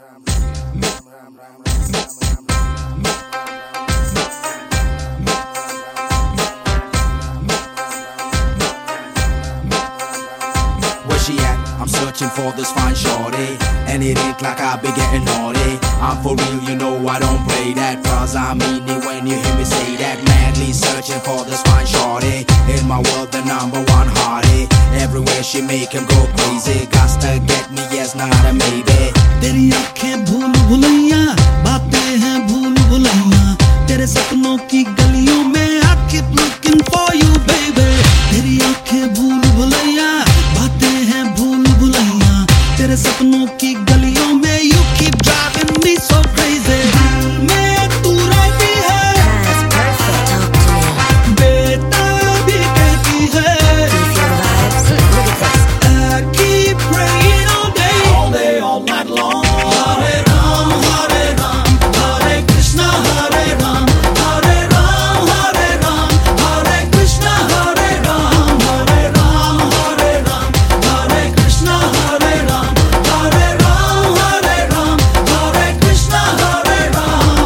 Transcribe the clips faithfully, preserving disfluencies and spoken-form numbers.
She at? I'm searching for this fine shorty, and it ain't like I be getting naughty. I'm for real, you know I don't play that, cause I mean it when you hear me say that. Madly searching for this fine shorty, in my world the number one hottie. Everywhere she make him go crazy, got to get me, yes, not a maybe. तेरी आँखें भूल भुलैया, बातें हैं भूल भुलैया, तेरे सपनों की गलियों में I keep looking for you baby. तेरी आँखें भूल भुलैया, बातें हैं भूल भुलैया, तेरे सपनों की गलियों में you keep driving me so crazy. मैं तू रहती है, बेताबी कहती है, I keep praying all day, all day, all night long. Hare Ram, Hare Ram, Hare Krishna, Hare Ram, Hare Ram, Hare Ram, Hare Krishna, Hare Ram, Hare Ram, Hare Ram, Hare Krishna, Hare Ram, Hare Ram, Hare Ram, Hare Krishna, Hare Ram.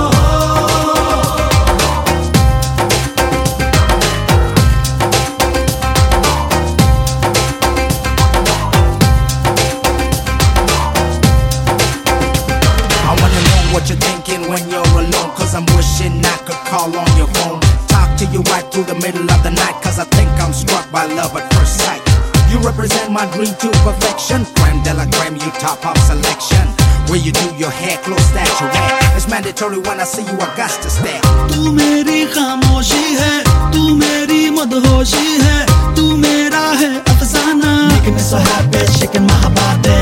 I wanna know what you're thinking when you're alone, cause I'm wishing I could call on your phone, talk to you right through the middle of the night, cause I think I'm struck by love at first sight. You represent my dream to perfection, creme de la creme, you top of selection. Where you do your hair, close that you wear, it's mandatory when I see you, I got to stare. तू मेरी खामोशी है, तू मेरी मदहोशी है, तू मेरा है अफसाना. Making me so happy, shaking my body.